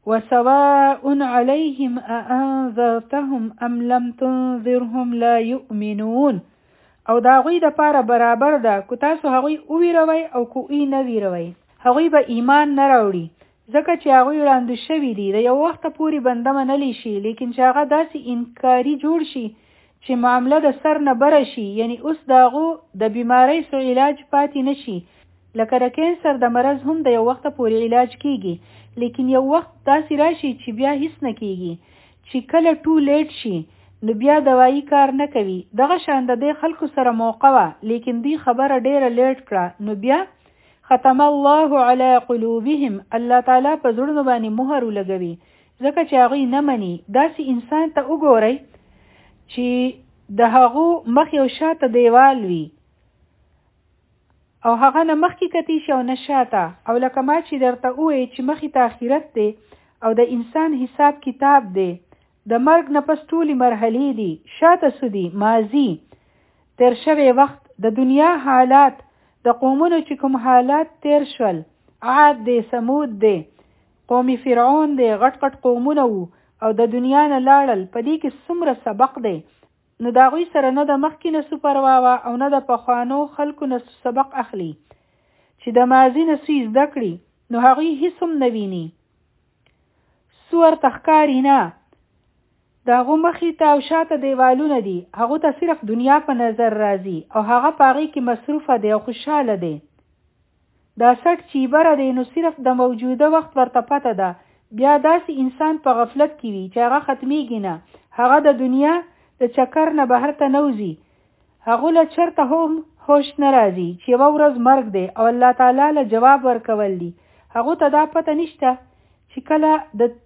وسواء عليهم أأنذرتهم أم لم تنذرهم لا يؤمنون. او دا غوی د پاره برابر ده کو تاسو هغوی ویروي او کو ای نه ویروي، هغوی به ایمان نه راوړي ځکه چې هغوی وړاندې شوي دي. د یو وخت پورې بنده منلی شي، لیکن چې هغه داسې انکاري جوړ شي چې معامله د سر نه بره شي، یعنی اوس د هغو د بیماری سو علاج پاتې نشي. لکه د کینسر د مرض هم د یو وخت پورې علاج کیږي، لیکن یو وخت داسې راشي چې بیا هیڅ نه کیږي، چې کله ټو لیټ شي نو بیا دوايي کار نه کوي. دغه شان د دې خلکو سره موقع وه، لیکن دی خبره ډیره لیټ کړه، نو بیا ختم الله علی قلوبهم، الله تعالی په زړونو باندې مهر ولګوي ځکه چې هغوی نه مني. داسې انسان ته وګورئ چې د هغو مخ یو شاته دیوال وي او هغه نه مخکې کتی شي او نه شاته، او لکه ما چې درته ووایي چې مخې ته آخرت دی او د انسان حساب کتاب دی، د مرګ نه پس ټولې مرحلې دي، شاته سودي ماضي تیر شوی وخت، د دنیا حالات، د قومونو چې کوم حالات تیر شول، عاد دی، سمود دی، قوم فرعون دی، غټ غټ قومونه وو او د دنیا نه لاړل. په دې کې څومره سبق دی. نو د هغوی سره نه د مخکې نه څه پروا وه او نه د پخوانو خلکو نه سبق اخلي چې د ماضي نه څه زده کړي، نو هغوی هیڅ هم نه ویني، څه ورته ښکاري نه. د هغو مخې ته او شاته دیوالونه دي، هغو ته صرف دنیا په نظر راځي او هغه په هغې کې مصروفه دی او خوشحاله دی. دا سټ چیبره دی نو صرف د موجوده وخت ورته پته ده. بیا داسې انسان په غفلت کې وي چې هغه ختمیږي نه، هغه د دنیا د چکر نه بهر ته نوځي، هغو له چرته هم هوش نه راځي چې یوه ورځ مرګ دی او الله تعالی له جواب ورکول دي. هغو ته دا پته نشته چې کله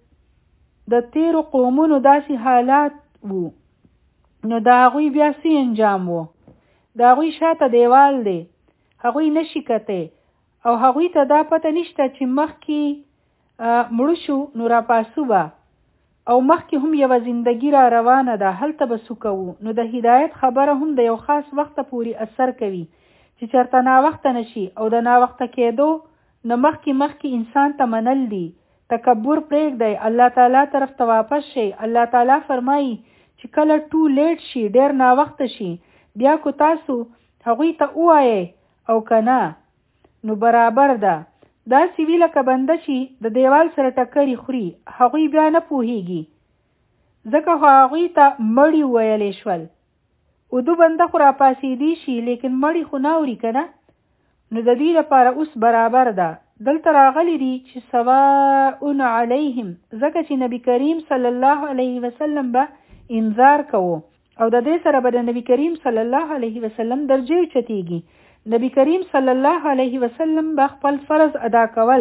د تیرو قومونو داسې حالات وو نو د هغوی بیا څه انجام وو. د هغوی شاته دیوال دی، هغوی نشي کتی او هغوی ته دا پته نشته چې مخکې مړو شو نو را پاسو به او مخکې هم یوه زندگی را روانه ده، هلته به څه کوو. نو د هدایت خبره هم د یو خاص وخته پورې اثر کوي چې چېرته ناوخته نشي او د ناوخته کېدو نه مخکې انسان ته منل دي. تکبر پرېږدئ، الله تعالی طرف ته واپس شئ. الله تعالی فرمایي چې کله ټو لیټ شي، ډېر ناوخته شي، بیا کو تاسو هغوی ته ووایئ او که نه نو برابر ده. داسې وي لکه بنده چې د دیوال سره ټکرې خوري، هغوی بیا نه پوهیږي ځکه خو هغوی ته مړي وویلی شول. اودو بنده خو راپاسېدی شي لیکن مړي خو نه اوري که نه. نو د دې لپاره اوس برابر ده. دلته راغلی دي چې سواء علیهم، ځکه چې نبی کریم صلی الله علیه وسلم به انذار کوو او د دې سره به د نبی کریم صلی الله علیه وسلم درجه اوچتیږي. نبی کریم صلی الله علیه وسلم به خپل فرض ادا کول،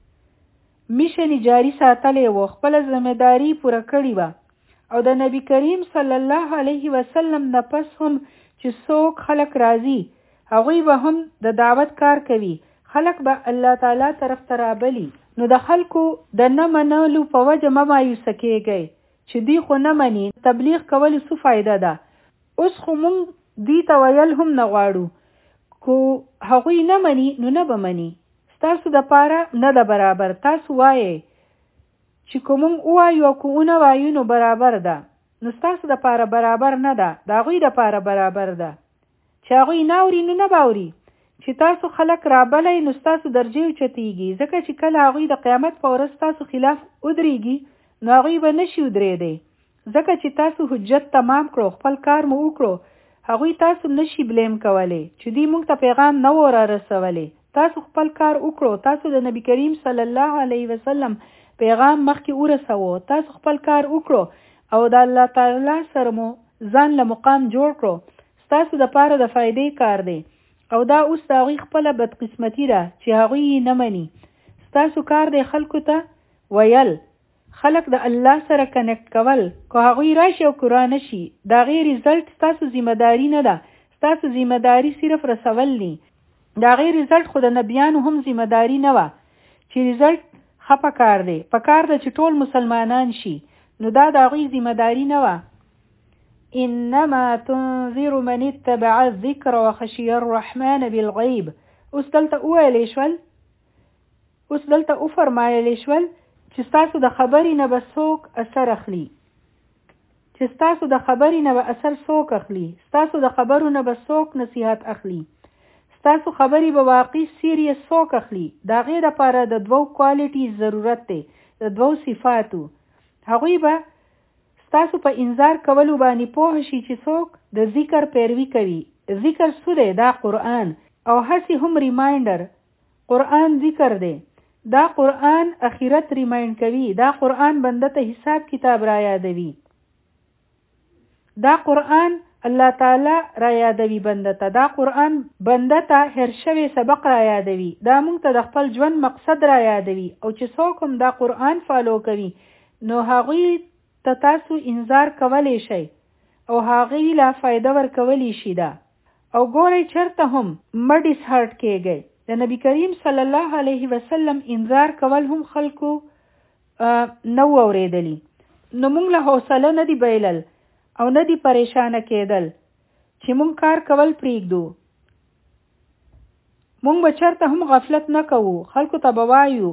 میشن جاری ساتلی و، خپل ذمہداری پوره کړې وه او د نبی کریم صلی الله علیه وسلم نه پس هم چې څوک خلق راځي هغوی به هم د دعوت کار کوي، خلق به الله تعالی طرف ته رابلي. نو د خلکو د نه منلو په وجه مه مایوسه کیږئ چې دوی خو نه مني، تبلیغ کولو څه فایده ده. اوس خو مونږ دوی ته ویل هم نه غواړو، کو هغوی نه مني نو نه به مني، ستاسو د پاره نه ده برابر. تاسو وایئ چې که مونږ ووایو او که ونه وایو نو برابر ده، نو ستاسو د پاره برابر نه ده، د هغوی د پاره برابر ده. چې هغوی نه اوري نو نه به اوري، چې تاسو خلق رابلی نو ستاسو درجه اوچتیږي، ځکه چې کله هغوی د قیامت په ورځ تاسو خلاف ودرېږي نو هغوی به نشي ودرېدی، ځکه چې تاسو حجت تمام کړو، خپل کار مو وکړو. هغوی تاسو نشي بلیم کولی چې دوی موږ ته پیغام نه و را رسولی. تاسو خپل کار وکړو، تاسو د نبی کریم صلی الله علیه وسلم پیغام مخکې ورسوو، تاسو خپل کار وکړو او د الله تعالی سره مو ځان له مقام جوړ کړو، ستاسو د پاره د فائدې کار دی. او دا اوس د هغوی خپله بدقسمتي ده چې هغوی یې نه مني. ستاسو کار دی خلکو ته ویل، خلق د الله سره کنیکټ کول. که هغوی راشي او که رانشي د هغې ریزلټ ستاسو ذمهداري نه ده، ستاسو ذمهداري صرف رسول دي. د هغې ریزلټ خو د نبیانو هم ذمهداري نه وه چې ریزلټ ښه پکار دی، پکار ده چې ټول مسلمانان شي، نو دا د هغوی ذمهداري نه وه. انما تنذر من اتبع الذکر وخشی الرحمن بالغیب. اوس دلته وویلی شول، اوس دلته وفرمایلی شول چې چې ستاسو د خبرې نه به څوک اثر اخلي، چې ستاسو د خبرې نه به اثر څوک اخلي، ستاسو د خبرو نه به څوک نصیحت اخلي، ستاسو خبرې به واقعي سیریس څوک اخلي. د هغې دپاره د 2 کوالټي ضرورت دی، د 2 صفاتو. هغوی به ستاسو په انذار کولو باندې پوه شي چې څوک د ذکر پیروي کوي. ذکر څه دی؟ دا قرآن. او هسې هم ریمایندر، قرآن ذکر دی. دا قرآن اخرت ریمایند کوي. دا قرآن بنده ته حساب کتاب را یادوي. دا قرآن الله تعالی را یادوي بنده ته. دا قرآن بنده ته هر شوی سبق را یادوي. دا موږ ته د خپل ژوند مقصد را یادوي. او چې څوک هم دا قرآن فالو کوي نو هغوی ته تاسو انذار کولی شئ او هغوی لا فایده ورکولی شي. دا او ګورئ چرته هم مه ډیس هارټ کیږئ. د نبی کریم صلی الله علیه وسلم انذار کول هم خلکو نو اوریدلی، نو موږ له حوصله نه دی بایلل او نه دی پریشانه کېدل چې موږ کار کول پریږدو. موږ به چرته هم غفلت نه کوو، خلکو ته به وایو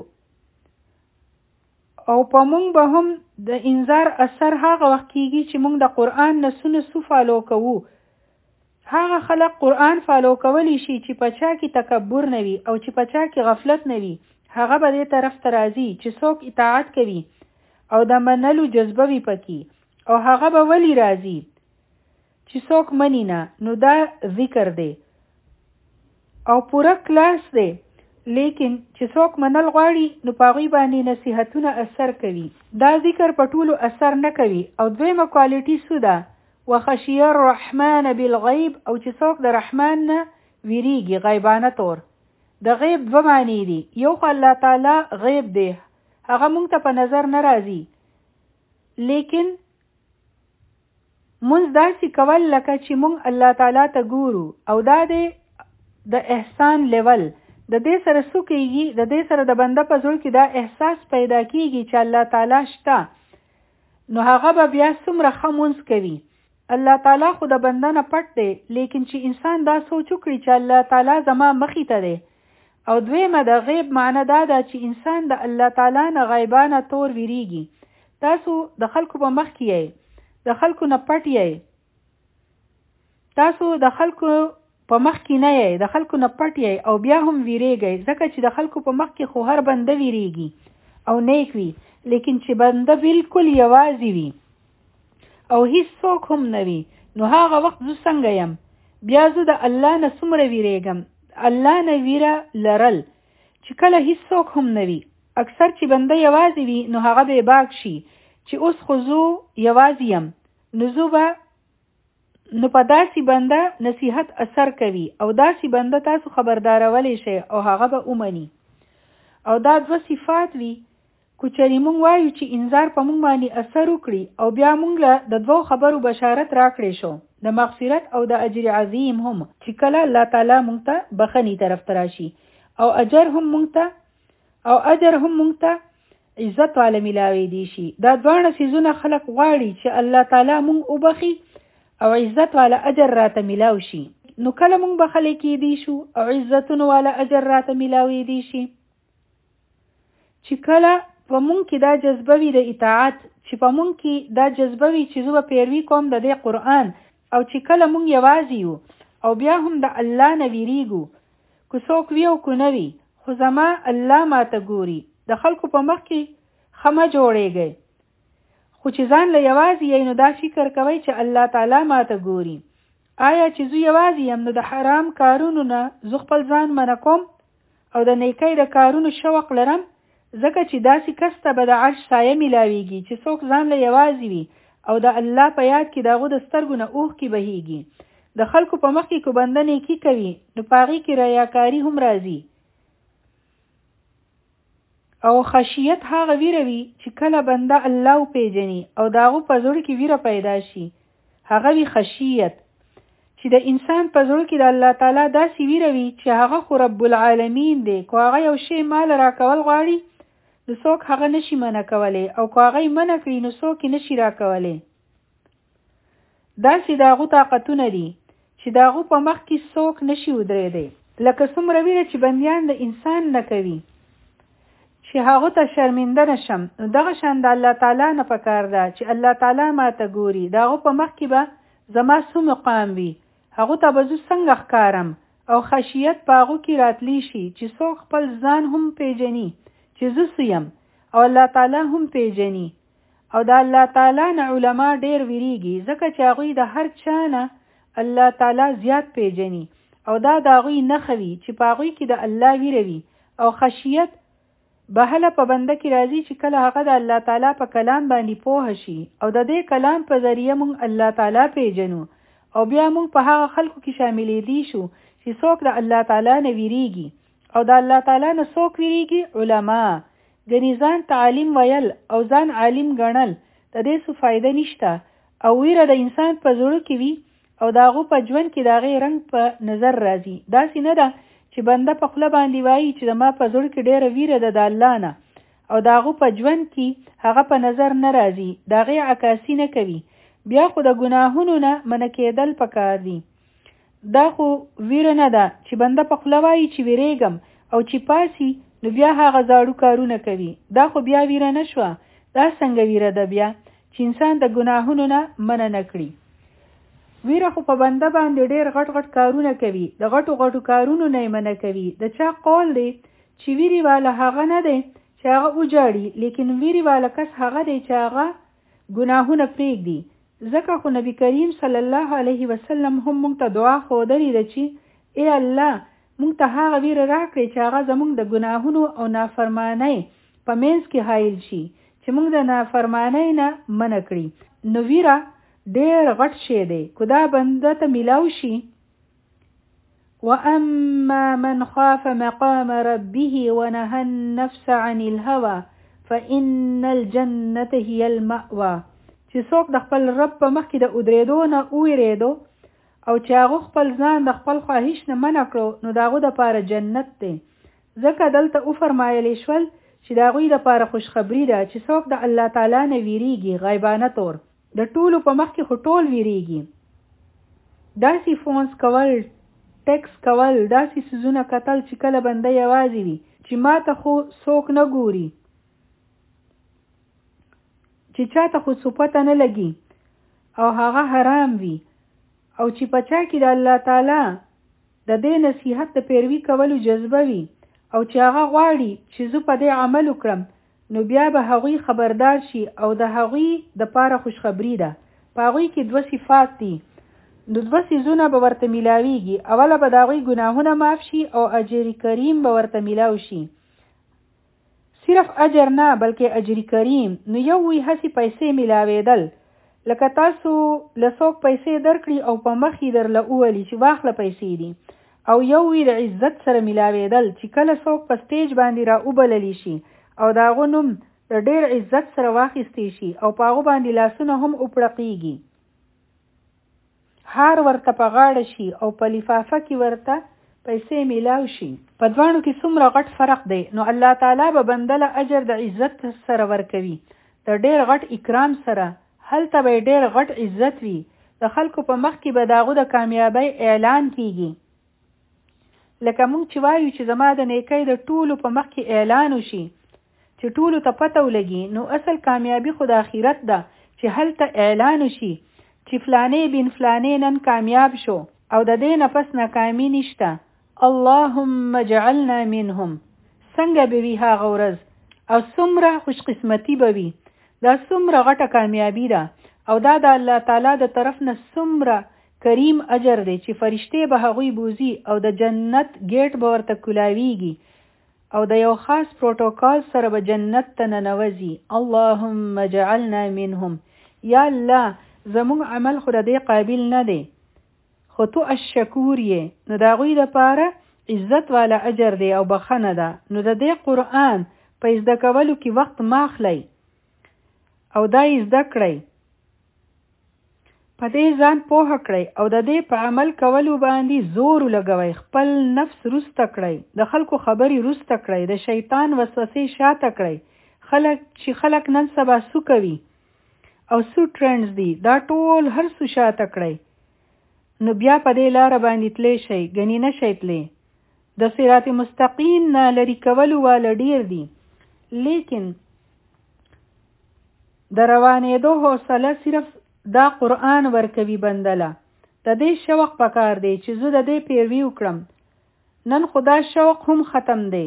او په موږ به هم د انذار اثر هغه وخت کېږي چې موږ د قرآن نه څه فالو کوو. هغه خلق قرآن فالو کولی شي چې په چا کې تکبر نه وي او چې په چا کې غفلت نه وي. هغه به دې طرف ته راځي چې څوک اطاعت کوي او د منلو جذبه وي پکې، او هغه به ولی راځي چې څوک منی نه. نو دا ذکر دی او پوره کلاس دی، لیکن چې څوک منل غواړي نو په هغوی باندې نصیحتونه اثر کوي. دا ذکر په ټولو اثر نه کوي. او دویمه کوالټي څه ده؟ وخشی الرحمن بالغیب، او چې څوک د رحمان نه ویریږي غیبانه طور. د غیب 2 معنی دي. یو خو الله تعالی غیب دی، هغه مونږ ته په نظر نه راځي، لیکن مونږ داسې کول لکه چې مونږ الله تعالی ته ګورو. او دا دی د احسان لیول. د دې سره څه کېږي؟ د دې سره د بنده په زړه کې دا احساس پیدا کېږي چې الله تعالی شته، نو هغه به بیا څومره ښه مونځ کوي. الله تعالی خو د بنده نه پټ دی، لیکن چې انسان دا سوچ وکړي چې الله تعالی زما مخې ته دی. او دویمه د غیب معنی دا ده چې انسان د الله تعالی نه غیبانه طور ویریږي. تاسو د خلکو په مخ کې یې، د خلکو نه پټ یې، تاسو د خلکو په مخ کې نه یې، د خلکو نه پټ یې او بیا هم ویریږئ، ځکه چې د خلکو په مخ کې خو هر بنده ویریږي او نیک وي، لیکن چې بنده بالکل یوازې وي او هیڅ څوک هم نه وي، نو هغه وخت زه څنګه یم؟ بیا زه د الله نه څومره ویریږم. الله نه ویره لرل چې کله هیڅ څوک هم نه وي. اکثر چې بنده یوازې وي نو هغه به باک شي چې اوس خو زه یوازې یم، نو په داسې بنده نصیحت اثر کوي او داسې بنده تاسو خبردارولی شئ او هغه به ومني. او دا 2 صفات وي. کو چېرې مونږ وایو چې انذار په مونږ باندې اثر وکړي او بیا مونږ له د 2 خبرو بشارت راکړی شو، د مغفرت او د اجر عظیم هم، چې کله الله تعالی مونږ ته بخنی طرف ته راشي او اجر هم مونږ ته عزت والا ملاوي دي شي. دا 2 سيزونه خلق غواړي چې الله تعالی مونږ وبخي او عزت والا اجر راته ملاوي شي. نو کله مونږ بخلي کې دي شو او عزتونه والا اجر راته ملاوي دي شي چې کله په مونږ کې دا جذبه وي د اطاعت، چې په مونږ کې دا جذبه وي چې زه به پیروي کوم د دې قرآن، او چې کله مونږ یوازې یو او بیا هم د الله نه ویریږو، که څوک وي او که نه وي، خو زما الله ماته ګوري. د خلکو په مخ کې خمه جوړېږئ، خو چې ځان له یوازې یې نو دا فکر کوئ چې الله تعالی ماته ګوري. آیا چې زه یوازې یم نو د حرام کارونو نه زه خپل ځان منع کوم او د نیکۍ د کارونو شوق لرم؟ ځکه چې داسې کس ته به د عرش سایه ملاویږي چې څوک ځان له یوازې وي او د الله په یاد کې د هغو د سترګو نه اوښکې بهیږي. د خلکو په مخ کې که بنده نیکي کوي نو په هغې کې ریاکاري هم راځي. او خشیت هغه ویره وي چې کله بنده الله وپېژني او د هغو په زړه کې ویره پیدا شي، هغه وي خشیت. چې د انسان په زړه کې د الله تعالی داسې ویره وي چې هغه خو رب العالمین دی، که هغه یو شی مال راکول غواړي نو څوک هغه نشي منع کولی، او که هغه یې منع کړي نو څوک یې نشي راکولی. داسې د هغو طاقتونه دي چې د هغو په مخ کې څوک نشي ودرېدی. لکه څومره ویره چې بندیان د انسان نه کوي، چې هغه ته شرمنده نشم. نو دغه شان د الله تعالی نه پکار ده چې الله تعالی ما ته ګوري. دغه په مخ کې به زما څو مقام وي، هغه ته به زه څنګه ښکارم او خشیت په هغو کې راتلی شي چې څوک خپل ځان هم پیژني چې زه څه یم او الله تعالی هم پیژني. او د الله تعالی نه علما ډېر ویریږي ځکه چې هغوی د هر چا نه الله تعالی زیات پیژني او دا د هغوی نښه وي چې په هغوی کې د الله ویره وي. او خشیت به هله په بنده کې راځي چې کله هغه د الله تعالی په کلام باندې پوه شي او د دې کلام په ذریعه مونږ الله تعالی پیژنو او بیا مونږ په هغه خلکو کې شاملېدی شو چې څوک د الله تعالی نه ویریږي. او د الله تعالی نه څوک ویریږي؟ علما. ګنې ځان تعلیم ویل او ځان عالم ګڼل د دې څه فایده نشته. او ویره د انسان په زړه کې وي او د هغو په ژوند کې د هغې رنګ په نظر راځي. داسې نه ده چې بنده په خوله باندې وایي چې زما په زړه کې ډېره ویره ده د الله نه او د هغو په ژوند کې هغه په نظر نه راځي، د هغې عکاسي نه کوي. بیا خو د ګناهونو نه منع کېدل پکار دي. دا خو ویره نه ده چې بنده په خوله وایي چې ویریږم او چې پاسي نو بیا هغه زاړو کارونه کوي. دا خو بیا ویره نه شوه. دا څنګه ویره ده بیا چې انسان د ګناهونو نه منع نه کړي؟ ویره خو په بنده باندې ډېر غټ غټ کارونه کوي، د غټو غټو کارونو نه یې منع کوي. د چا قول دی چې ویري والا هغه نه دی چې هغه وجاړي، لیکن ویري والا کس هغه دی چې هغه ګناهونه پرېږدي. ځکه خو نبی کریم صلی الله علیه وسلم هم موږ ته دعا ښودلې ده چې ای الله موږ ته هغه ویره راکړې چې هغه زموږ د ګناهونو او نافرمانۍ په منځ کې حایل شي چې موږ د نافرمانۍ نه منع کړي. نو ویره ډېر غټ شی دی. که دا بنده ته میلاو شي وَأَمَّا مَنْ خَافَ مَقَامَ رَبِّهِ وَنَهَى النَّفْسَ عَنِ الْهَوَى فَإِنَّ الْجَنَّةَ هِيَ الْمَأْوَى. چې څوک د خپل رب په مخ کې د ودرېدو نه وویرېدو او چې هغه خپل ځان د خپل خواهش نه منع کړو نو د هغو دپاره جنت دی. ځکه دلته وفرمایلی شول چې د هغوی دپاره خوشخبري ده چې څوک د الله تعالی نه ویریږي غیبانه طور. د ټولو په مخ کې خو ټول ویریږي. داسې فونس کول، ټیکس کول، داسې څیزونه کتل چې کله بنده یوازې وي چې ما ته خو څوک نه ګوري، چې چا ته خو څه پته نه لګي او هغه حرام وي او چې په چا کې د الله تعالی د دې نصیحت د پیروي کولو جذبه وي او چې هغه غواړي چې زه په دې عمل وکړم نو بیا به هغوی خبردار شي او د هغوی د پاره خوشخبری ده. په هغوی کې دوه صفات دي. نو دوه څیزونه به ورته میلاویږي. اوله به د هغوی ګناهونه معاف شي او اجر کریم به ورته میلاو شي. صرف اجر نه بلکې اجر کریم. نو یو وی هسې پیسې میلاوېدل، لکه تاسو له څوک پیسې درکړي او په مخ یې درله وولي چې واخله پیسې دي. او یو وی د عزت سره میلاوېدل چې کله څوک په سټیج باندې را وبللی شي او د هغو نوم د ډېر عزت سره واخیستی شي او په هغو باندې لاسونه هم وپړقېږي، هار ورته په غاړه شي او په لفافه کې ورته پیسې میلاو شي. په دواړو کې څومره غټ فرق دی. نو الله تعالی به بنده له اجر د عزت سره ورکوي، د ډېر غټ اکرام سره. هلته به ډېر غټ عزت وي. د خلکو په مخ کې به د هغو د کامیابۍ اعلان کیږي. لکه مونږ چې وایو چې زما د نیکۍ د ټولو په مخ کې اعلان وشي چې ټولو ته پته ولګي، نو اصل کامیابی خو د آخرت ده چې هلته اعلان وشي چې فلانې بن فلانې نن کامیاب شو او د دې نه پس ناکامي نشته. اللهم اجعلنا منهم. څنګه به وي هغه ورځ او څومره خوش قسمتي به وي. دا څومره غټه کامیابی ده او دا د الله تعالی د طرف نه څومره کریم اجر دی چې فرشتې به هغوی بوزي او د جنت گیټ به ورته کولاویږي او د یو خاص پروتوکال سره به جنت ته ننوځي. اللهم اجعلنا منهم. یا الله زموږ عمل خو د دې قابل نه دی، خو تو الشکور یې، نو د هغوی دپاره عزت والا اجر دی او بخنه ده. نو د دې قرآن په زده کولو کې وخت ماخلی او دا یې زده کړئ، په دې ځان پوهه کړئ او د دې په عمل کولو باندې زور لګوئ. خپل نفس رسته کړئ، د خلکو خبرې رسته کړئ، د شیطان وسوسې شاته کړئ. خلک نن سبا سو کوي او سو ټرینډز دي، دا ټول هر څه شاته کړئ. نو بیا په دې لاره باندې تلی شئ، ګنې نه شئ تلی. د صراط مستقیم نه لرې کولو والا ډیر دي، لیکن د روانېدو حوصله صرف دا قرآن ورکوي بندله. د دې شوق پکار دی چې زه د دې پیروي وکړم. نن خدا شوق هم ختم دی.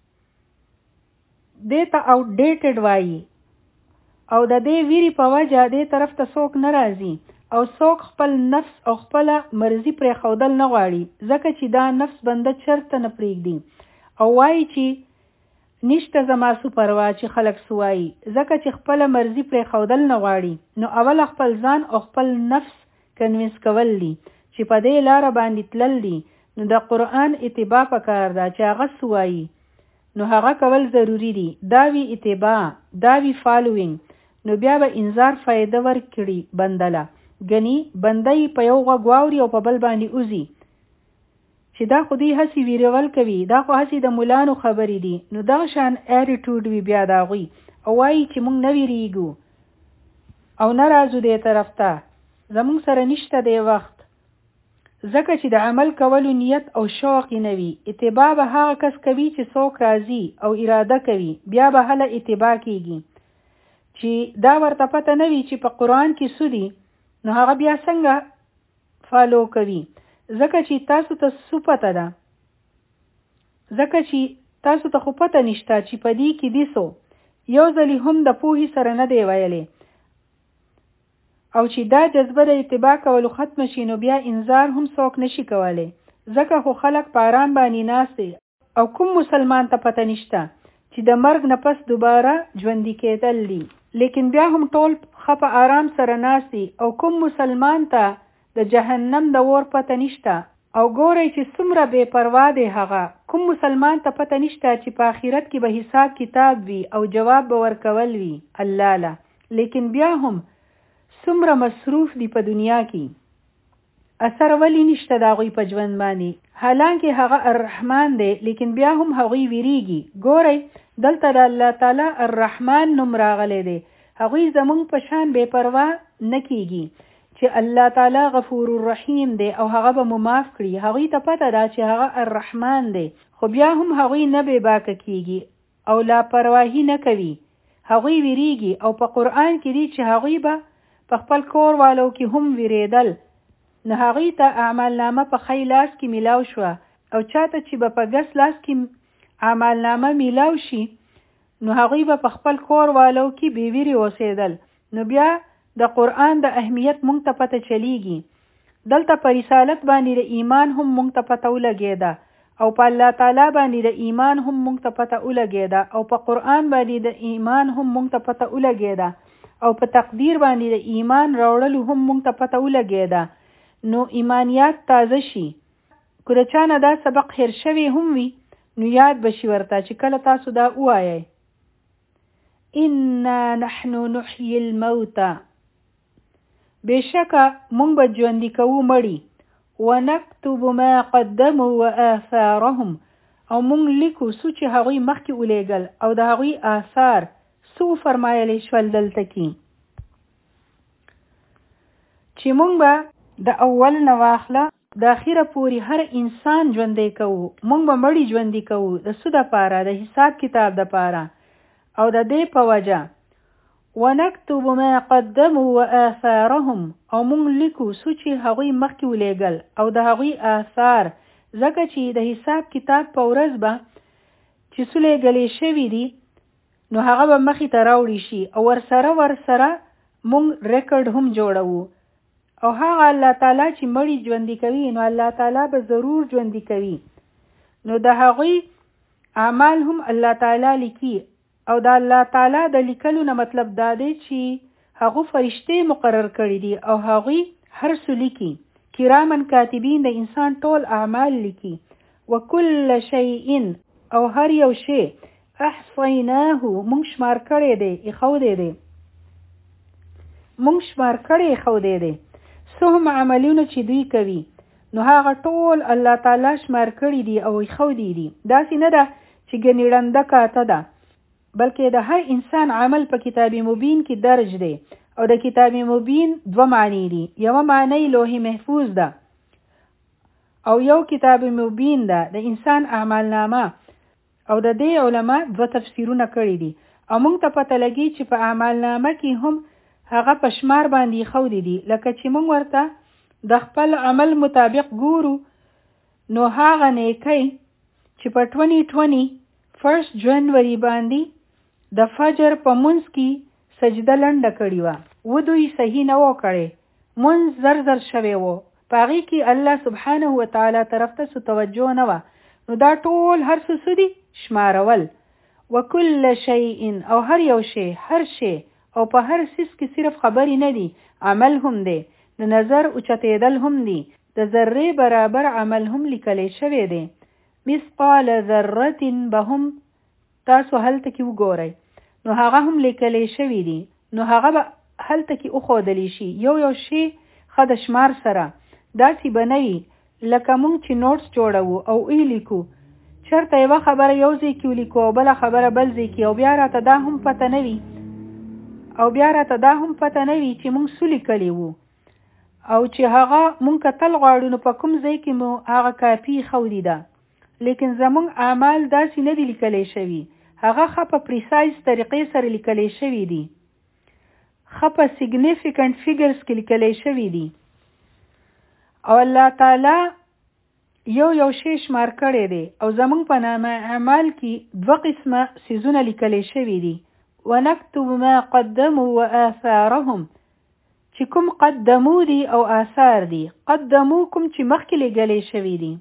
دې ته آوټ ډیټډ وایي او د دې ویری په وجه دې طرف ته څوک نه راځي او څوک خپل نفس او خپل مرضی پرې خودل نه غواړي، ځکه چې دا نفس بنده چرته نه پرېږدي او وایي چې نشته زما سو پروا چې خلک سوایي، ځکه چې خپل مرضی پرې خودل نه غواړي. نو اول خپل ځان او خپل نفس کنوینس کول دي چې په دې لار باندې تلل دي. نو د قرآن اتباع پکار ده چې هغه سوایي نو هغه کول ضروری دي. دا وی اتباع، دا وی فالوینګ. نو بیا به انذار فائدہ ورکړي بندله. غني بندي په یو غواوري او په بل باندې اوزي چې دا خودي هسي ویرول کوي، دا خو هسي د مولانو خبرې دي. نو دا شان اټیټیوډ وی بیا دا غوي او وایي چې مونږ نه ویریږو او ناراضو دې طرف ته زمونږ سره نشته دی وخت، ځکه چې د عمل کولو نیت او شوق نه وي. اتباع به هغه کس کوي چې څوک راضي او اراده کوي، بیا به هله اتباع کیږي. چې دا ورته پته نه وي چې په قرآن کې سودي نو هغه بیا څنګه فالو کوي، ځکه چې تاسو ته څه پته ده، ځکه چې تاسو ته خو پته نشته چې په دې کې دي څه یو ځلې هم د پوهې سره نه دی ویلی او چې دا جذبه د اتباع کولو ختم شي نو بیا انذار هم څوک نشي کولی، ځکه خو خلک په آرام باندې ناست دي او کوم مسلمان ته پته نشته چې د مرګ نه پس دوباره ژوندي کېدل دي. لیکن بیا هم ټول ښه په آرام سره ناست دي او کوم مسلمان ته د جهنم د اور پته نشته. او ګورئ چې څومره بې پروا دی هغه. کوم مسلمان ته پته نشته چې په آخرت کې به حساب کتاب وي او جواب به ورکول وي الله له. لیکن بیا هم څومره مصروف دي په دنیا کې، اثر ولی نشته د هغوی په ژوند باندې، حالانکه هغه الرحمن دی لیکن بیا هم هغوی ویریږي. ګورئ دلته د الله تعالی الرحمن نوم راغلی دی، هغوی زمونږ په شان بې پروا نه کیږي چې الله تعالی غفور الرحیم دی او هغه به مو معاف کړي. هغوی ته پته ده چې هغه الرحمن دی، خو بیا هم هغوی نه بې باکه کیږي او لاپرواهي نه کوي، هغوی ویریږي. او په قرآن کې دی چې هغوی به په خپل کور والو کې هم ویریدل، نو هغوی ته اعمال نامه په خی لاس کې میلاو شوه او چاته چې به په ګس لاس کې اعمال نامه میلاو شي نو هغوی به په خپل کور والو کې بې ویرې اوسېدل. نو بیا د قرآن د اهمیت مونږ ته پته چلیږي. دلته په رسالت باندې د ایمان هم مونږ ته پته ولګېده او په الله تعالی باندې د ایمان هم مونږ ته پته ولګېده او په قرآن باندې د ایمان هم مونږ ته پته ولګېده او په تقدیر باندې د ایمان راوړلو هم مونږ ته پته ولګېده. نو ایمانیات تازه شي. که د چا نه دا سبق هیر شوی هم وي نو یاد بشي ورته چې کله تاسو دا ووایئ انا نحن نحيي الموتى، بشکه مونږ به ژوندي کوو مړي، ونكتب ما قدموا وآثارهم، او مونږ لیکو څه چې هغوی مخکې ولیږل او د هغوی آثار څه فرمایلی شول دلته کې، چې مونږ به د اول نه واخله د اخیره پوری هر انسان ژوندی کوو. مونږ به مړي ژوندي کوو د څه دپاره؟ د حساب کتاب دپاره. او د دې په وجه ونكتب ما قدموا وآثارهم، او مونږ لیکو څه چې هغوی مخکې ولیږل او د هغوی آثار، ځکه چې د حساب کتاب په ورځ به چې څه لیږلې شوي دي نو هغه به مخې ته راوړي شي او ورسره مونږ ریکارډ هم جوړوو. او هغه الله تعالی چې مړي ژوندي کوي نو الله تعالی به ضرور ژوندي کوي، نو د هغوی اعمال هم الله تعالی لیکي. او د الله تعالی د لیکلو نه مطلب دا دی چې هغه فرشتې مقرر کړي دي او هغوی هر څه لیکي. کرامن کاتبین د انسان ټول اعمال لیکي. وکل شیء، او هر یو شی احصیناه، مونږ شمار کړی دی، ایښودی دی، مونږ شمار کړی ایښودی دی. څه هم عملونه چې دوی کوي نو هغه ټول الله تعالی شمار کړي دي او ایښودي دي. داسې نه ده چې ګنې ړنده کاته ده، بلکې د هر انسان عمل په کتاب مبین کې درج دی. او د کتاب مبین دوه معنی دي، یوه معنی لوح محفوظ ده او یو کتاب مبین ده د انسان اعمال نامه. او د دې علما 2 تفسیرونه کړي دي او موږ ته پته لګي چې په اعمالنامه کې هم هغه په شمار باندې خو دي لکه چې موږ ورته د خپل عمل مطابق ګورو نو هغه نیکی چې په 2020 1 جنوري باندې د فجر په منځ کې سجده لنډه کړې وه دوی صحیح نه و کړی منځ زر شوی و په هغې کې الله سبحانه وتعالی طرف ته توجه نه وه نو دا ټول هر څه دي شمارول وکل شیء او هر یو شی هر شی او په هر سیس کې صرف خبرې نه دي عمل هم دی د نظر اوچتېدل هم دي د ذرې برابر عمل هم لیکلی شوی دی مثقال ذره به هم تاسو هلته کې وګورئ نو هغه هم لیکلی شوی دی نو هغه به هلته کې وښودلی شي یو شی ښه د شمار سره داسې به نه وي لکه موږ چې نوټس جوړوو او لیکو چرته یوه خبره یو ځای کې ولیکو او بله خبره بل ځای کې او بیا راته دا هم پته نه وي چې موږ څه لیکلی وو او چې هغه موږ کتل غواړو نو په کوم ځای کې مو هغه کاپي ښودي ده لیکن زموږ اعمال داسې نه دي لیکلی شوي هغه ښه په پریسایز طریقې سره لیکلی شوي دي ښه په سیګنیفیکنټ فیګرز کې لیکلی شوي دي او الله تعالی یو شی شمار کړی دی او زمونږ په نامه اعمال کې 2 قسمه سیزونه لیکلی شوي دي ونكتب ما قدموا وآثارهم چې کوم قدمو دي او آثار دي قدمو کوم چې مخکې لیږلی شوي دي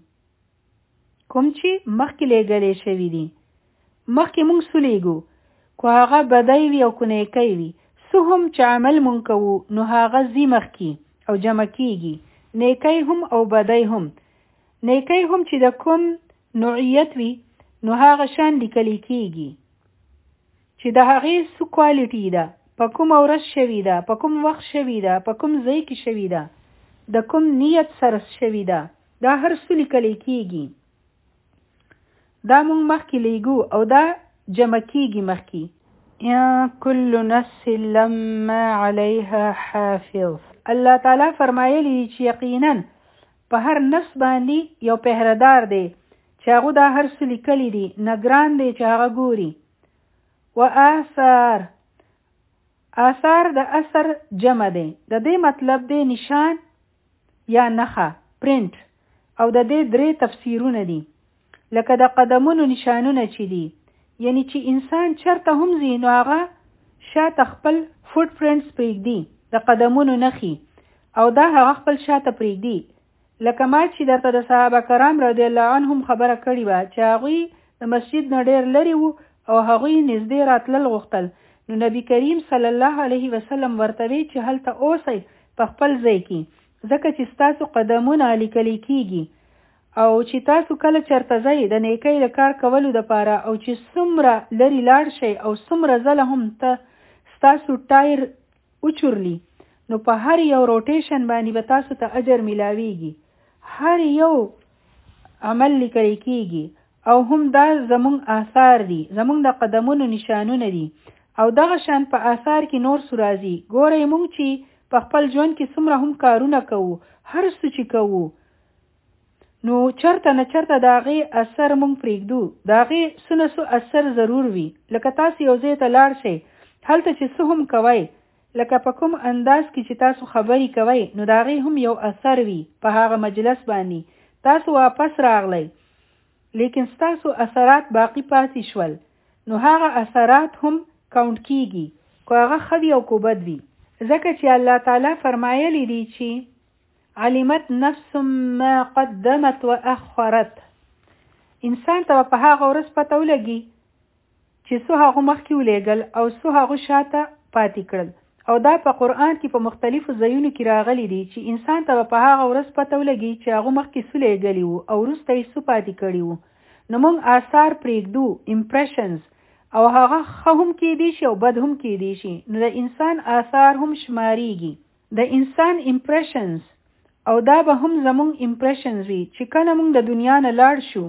مخکې مونږ څه لیږو کو هغه بدی وي او کو نیکی وي څه هم چې عمل مونږ کوو نو هغه ځي مخکې او جمع کیږي نیکی هم او بدی هم نیکی هم چې د کوم نوعیت وي نو هغه شان لیکلی کیږي چې د هغې څه کوالټي ده په کوم ورځ شوي ده په کوم وخت شوي ده په کوم ځای کې شوي ده د کوم نیت سره شوي ده دا هر څه لیکلی کیږي دا مونږ مخکې لیږو او دا جمع کیږي مخکې کل نفس لما علیها حافظ الله تعالی فرمایلی چې یقینا په هر نفس باندې یو پهردار دی چې هغه دا هر څه لیکلی دي نگران دی چې هغه ګوري و آثار د اثر جمع دی د دې مطلب دی نشان یا نخه پرنٹ او د دې 3 تفسیرونه دي لکه د قدمونو نشانونه چې دي یعنی چې انسان چرته هم ځي نو هغه شاته خپل فوټ پرنټس پرېږدي د قدمونو نخي او دا هغه خپل شاته پرېږدي لکه ما چې درته د صحابه کرام رضی الله عنهم خبره کړې وه چې هغوی د مسجد نه ډېر لرې وو او هغوی نږدې راتلل غوښتل نو نبی کریم صلی الله علیه وسلم ورته وی چې هلته اوسئ په خپل ځای کې ځکه چې ستاسو قدمونه لیکلی کیږي او چې تاسو کله چرته ځئ د نیکۍ د کار کولو دپاره او چې څومره لرې لاړ شئ او څومره ځله هم ستاسو ټایر وچورلی نو په هر یو روټیشن باندې به تاسو ته اجر ملاویږي هر یو عمل لیکلی کیږي او هم دا زمونږ آثار دي زمونږ د قدمونو نشانونه دي او دغه شان په آثار کې نور څه راځي ګورئ مونږ چې په خپل ژوند کې څومره هم کارونه کوو هر څه چې کوو نو چرته نه چرته د هغې اثر مونږ پرېږدو د هغې څه نه څه اثر ضرور وي لکه تاسو یو ځای ته لاړ شئ هلته چې څه هم کوئ لکه په کوم انداز کې چې تاسو خبرې کوئ نو د هغې هم یو اثر وي په هغه مجلس باندې تاسو واپس راغلی لیکن ستاسو اثرات باقی پاتې شول نو هغه اثرات هم کاونټ کیږي کو هغه ښه وي او کو بد وي ځکه چې الله تعالی فرمایلی دی چې علمت نفس ما قدمت واخرت انسان ته په هغه ورځ پته ولګي چې څه هغه مخکې ولیږل او څه هغه شاته پاتې کړل او دا په قرآن کې په مختلفو ځایونو کې راغلی دی چې انسان ته په هغه ورځ پته ولګي چې هغه مخکې څه لیږلی وو او وروسته یې څه پاتې کړي وو نو موږ آثار پرېږدو امپریشنز او هغه ښه هم کېدی شي او بد هم کېدی شي نو د انسان آثار هم شماریږي د انسان امپریشنز او دا به هم زمونږ امپریشنز وي چې کله موږ د دنیا نه لاړ شو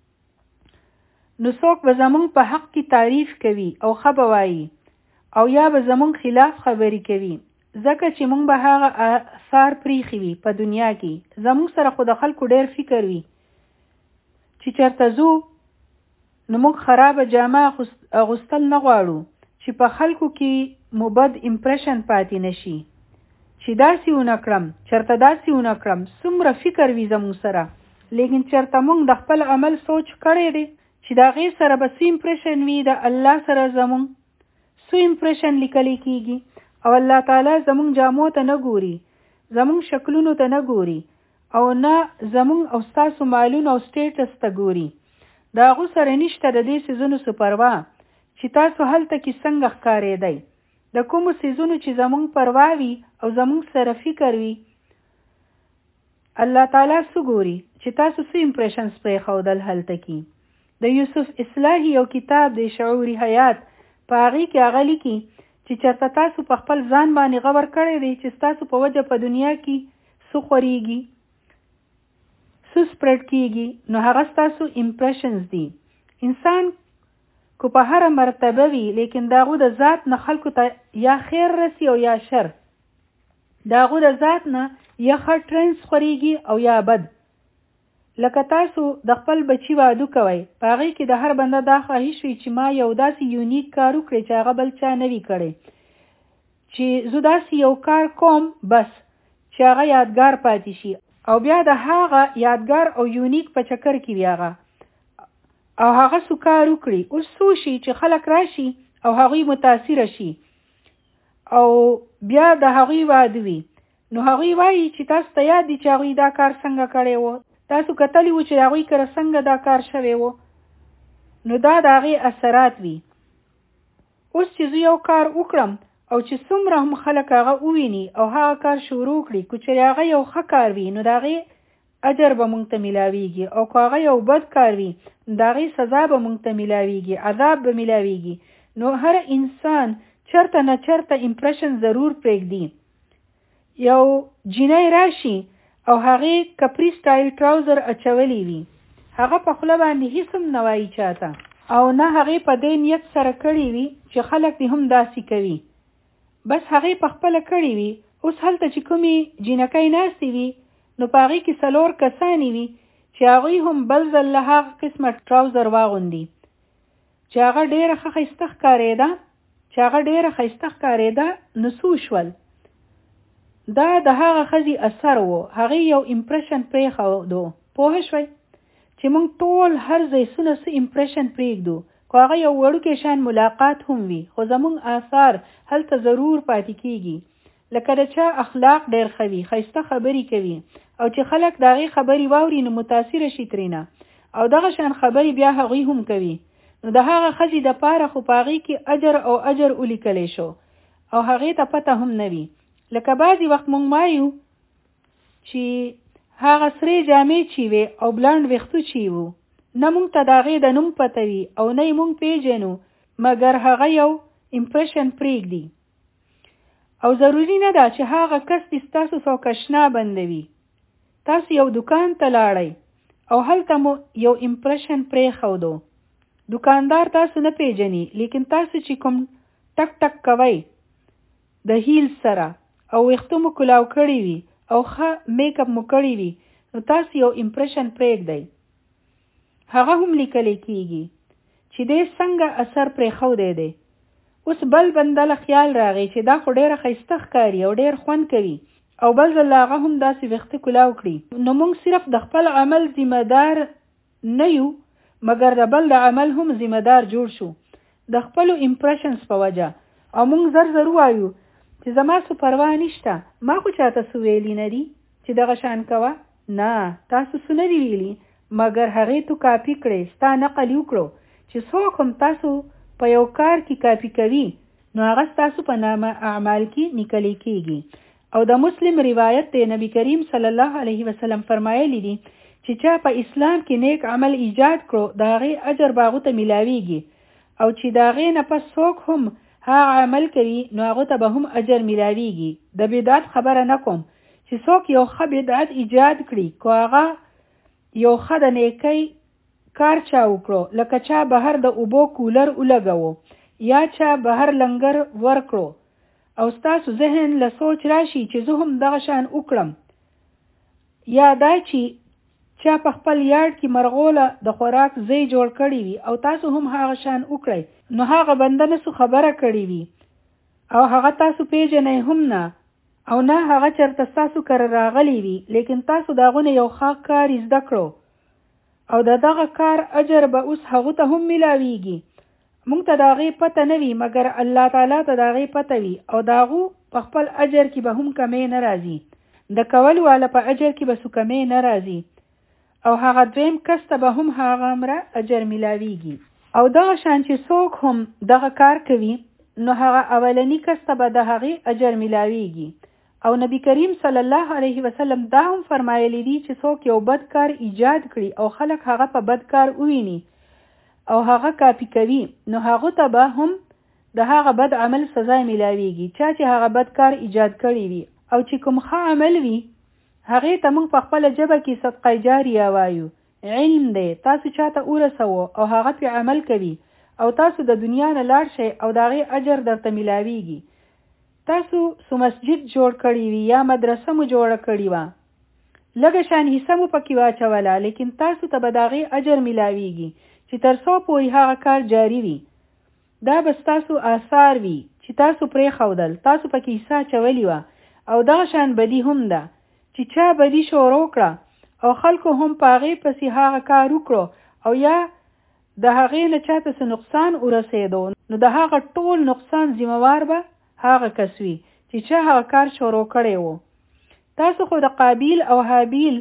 نو څوک به زمونږ په حق کې تعریف کوي او ښه به وایي او یا به زمونږ خلاف خبرې کوي ځکه چې موږ به هغه آثار پریښي وي په دنیا کې زمونږ سره خو د خلکو ډېر فکر وي چې چېرته ځو نو موږ خراب جامه اغوستل نه غواړو چې په خلکو کې مبد امپریشن پاتې نشي چې داسې ونکړم چرته داسې ونکړم څومره فکر وي زموږ سره لیکن چرته موږ د خپل عمل سوچ کړی دی چې د هغې سره به څه امپریشن وي د الله سره زموږ څه امپریشن لیکلی کېږي او الله تعالی زموږ جامو ته نه ګوري زموږ شکلونو ته نه ګوري او نه زموږ او ستاسو مالونو او سټیټس ته ګوري د هغو سره نشته د دې څیزونو څه پروا چې تاسو هلته کې څنګه ښکارېدئ د کومو څیزونو چې زموږ پروا وي او زموږ سره فکر وي الله تعالی څه ګوري چې تاسو څه امپریشنز پرېښودل هلته کې د یوسف اصلاحي یو کتاب د شعوري حیات په هغې کې هغه لیکي چې چېرته تاسو په خپل ځان باندې غور کړی دی چې ستاسو په وجه په دنیا کې څه خورېږي څه سپریډ کېږي نو هغه ستاسو امپریشنز دي انسان کو په هره مرتبه وي لیکن د هغو د ذات نه خلکو ته یا خیر رسي او یا شر د هغو د ذات نه یا ښه ټرینز خورېږي او یا بد لکه تاسو د خپل بچي واده کوئ په هغې کې د هر بنده دا خواهش وي چې ما یو داسې یونیک کار وکړي چې هغه بل چا نه وي کړی چې زه داسې یو کار کوم بس چې هغه یادګار پاتې شي او بیا د هغه یادګار او یونیک په چکر کې وي هغه او هغه څو کار وکړي اوس څو شي چې خلک راشي او هغوی متاثره شي او بیا د هغوی واده وي نو هغوی وایي چې تاسو ته یاد دي چې هغوی دا کار څنګه کړی و تاسو کتلی و چې هغوی کره څنګه دا کار شوی و نو دا د هغې اثرات وي اوس چې زه یو کار وکړم او چې څومره هم خلک هغه وویني او هغه کار شروع کړي که چېرې هغه یو ښه کار وي نو د هغې اجر به موږ ته میلاویږي او که هغه یو بد کار وي نو د هغې سزا به موږ ته میلاویږي عذاب به میلاویږي نو هر انسان چرته نه چرته امپریشن ضرور پرېږدي یو جینۍ راشي او هغې کپري سټایل ټراوزر اچولی وي هغه په خوله باندې هیڅ هم نه وایي چاته او نه هغې په دې نیت سره کړي وي چې خلک دې هم داسې کوي بس هغې په خپله کړي وي اوس هلته چې کومې جینکۍ ناستې وي نو په هغې کې 4 کسانې وي چې هغوی هم بل ځل له هغه قسمه ټراوزر واغوندي چې هغه ډېره ښه ښایسته ښکارېده نو څو شول دا د هغه ښځې اثر و هغې یو امپریشن پرېښودو پوه شوئ چې موږ ټول هر ځای څه امپریشن پرېږدو که هغه یو وړوکی شان ملاقات هم وي خو زموږ آثار هلته ضرور پاتې کېږي لکه د چا اخلاق ډېر ښه وي ښایسته خبرې کوي او چې خلک د هغې خبرې واوري نو متاثره شي ترېنه او دغه شان خبرې بیا هغوی هم کوي نو د هغه ښځې دپاره خو په هغې کې اجر ولیکلی شو او هغې ته پته هم نه وي لکه بعضې وخت مونږ وایو چې هغه سرې جامې چې وې او بلند ویښتو چې وو نه مونږ ته د هغې د نوم پته وي او نه یې مونږ پیژنو مګر هغه یو امپریشن پرېږدي او ضروري نه ده چې هغه کس دې ستاسو څوک اشنا بندوي تاسو یو دکان ته لاړئ او هلته مو یو امپریشن پرېښودو دکاندار تاسو نه پیژني لیکن تاسو چې کوم ټک ټک کوئ د هیل سره او ویښتو مو کلاو کړي وي او ښه میک اپ مو کړي وي نو تاسو یو امپریشن پرېږدئ هغه هم لیکلی کېږي چې دې څنګه اثر پرېښودی دی اوس بل بنده له خیال راغی چې دا خو ډېره ښایسته ښکاري او ډېر خوند کوي او بل ځل هغه هم داسې ویښته کلاو کړي نو موږ صرف د خپل عمل ذمه دار نه یو مګر د بل د عمل هم ذمه دار جوړ شو د خپلو امپریشنز په وجه او موږ زر وایو چې زما څه پروا نشته ما خو چاته څه ویلي نه دي چې دغه شان کوه نه تاسو څه نه دي ویلي مګر هغې تو کاپي کړئ ستا نقل وکړو چې څوک هم تاسو په یو کار کې کاپي کوي نو هغه ستاسو په نامه اعمال کې لیکلی کېږي او د مسلم روایت دی نبی کریم صلی الله علیه وسلم فرمایلی دي چې چا په اسلام کې نیک عمل ایجاد کړو د هغې اجر به هغو ته میلاویږي او چې د هغې نه پس څوک هم هغه عمل کوي نو هغه ته به هم اجر میلاویږي د بدعت خبره نه کوم چې څوک یو ښه بدعت ایجاد کړي که هغه یو ښه د نیکۍ کار چا وکړو لکه چا بهر د اوبو کولر ولګوو یا چا بهر لنګر ورکړو او ستاسو ذهن له سوچ راشي چې زه هم دغه شان وکړم یا دا چې چا په خپل یارډ کې مرغوله د خوراک ځای جوړ کړی وي او تاسو هم هغه شان وکړئ، نو هغه بنده نسو خبره کړی وي او هغه تاسو پیژنئ هم نه او نه هغه چرته تاسو کر راغلی وي، لیکن تاسو داغونه یو ښه کار زده کړو او دغه کار اجر به اوس هغه ته هم ملاويږي. مونږ ته داغه پته نه وي مګر الله تعالی ته داغه پته وي او داغو په خپل اجر کې به هم کمې نه راځي، د کول والا په اجر کې به سو کمې نه راځي او هغه دویم کس ته به هم هغه امره اجر ملاويږي. او دغه شان چې څوک هم دغه کار کوي نو هغه اولنی کس ته به د هغه اجر ملاويږي. او نبی کریم صلی الله علیه وسلم دا هم فرمایلی دی چې څوک یو بد کار ایجاد کړي او خلک هغه په بد کار وویني او هغه کاپی کوي نو هغه ته به هم د هغه بد عمل سزا ملاويږي چې هغه بد کار ایجاد کړی وي. او چې کوم ښه عمل وي هغه ته موږ په خپل جبه کې صدقه جاریه وایو. علم دی تاسو چاته ورسوو او هغه په عمل کوي او تاسو د دنیا نه لاړ شئ او دغه اجر درته ملاويږي. تاسو سو مسجد جوړ کړی وي یا مدرسه مو جوړ کړی و لږه شان حصہ مو پکې واچوله، لیکن تاسو ته به دغه اجر ملاويږي چې تر څو پورې هغه کار جاری وي. دا بس تاسو آثار وي چې تاسو پرې خودل، تاسو پکې حصہ چولی و. او دا شان بدی هم ده چې چا بدی شروع کړه او خلکو هم پاغه پسې هغه کار وکړو او یا د هغه نه چاته څه نقصان ورسېدو نو د هغه ټول نقصان ذمہوار به هغه کسوي چې چا هغه کار شروع کړی وو. تاسو خو د قابیل او حابیل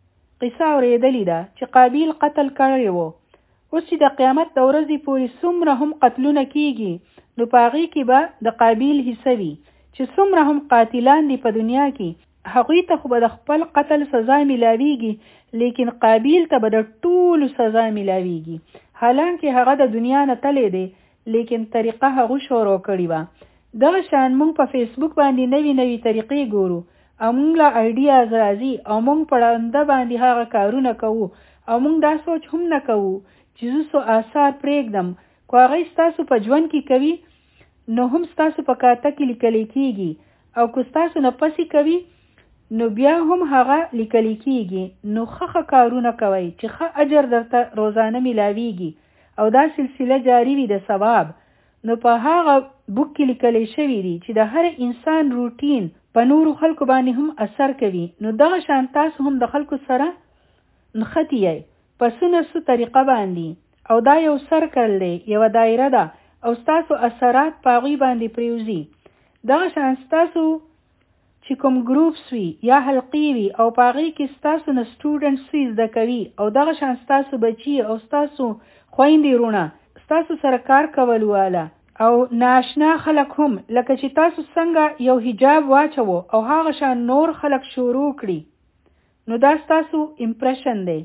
قصه اورېدلې ده چې قابیل قتل کړی وو. اوس چې د قیامت د ورځې پورې څومره هم قتلونه کیږي نو پاغي کې به د قابیل حصہ وي چې څومره هم قاتلان دي په دنیا کې هغوی ته خو به د خپل قتل سزا ملاويږي، لیکن قابیل ته به د ټولو سزا ملاويږي. حالانکه هغه د دنیا نه تللی دی لیکن طریقه هغه شروع کړی و. دغه شان مونږ په فیسبوک باندې نوی نوی طریقې ګورو او مونږ لا ایډیاز راځي او مونږ پړنده باندې هغه کارونه کوو او مونږ دا سوچ هم نه کوو چې زه سو آثار پرېږدم کو هغه ستاسو په ژوند کې کوي نو هم ستاسو په کاته کې لیکل کېږي او کو ستاسو نه پسې کوي نو بیا هم هغه لیکل کېږي. نو ښه کارونه کوي چې ښه اجر درته روزانه ملاويږي او دا سلسله جاری وي د ثواب. نو په هغه بوک کې لیکل شوی دی چې د هر انسان روټین په نورو خلکو باندې هم اثر کوي. نو دغه شان تاسو هم د خلکو سره نختی یې په سنسو طریقه باندې او دا یو سرکل دی، یو دایره ده او تاسو اثرات پاغوی باندې پریوزي. دغه شان تاسو چې کوم ګروپس وي یا حلقې وي او پاغي کې تاسو نه سټوډنټس وي زده کوي او دغه شان تاسو بچي او تاسو خويندې رونه تاسو سره کار کول واله او ناشنا خلک هم لکه چې تاسو څنګه یو حجاب واچو او هغه شان نور خلک شروع کړي نو دا تاسو امپریشن دی.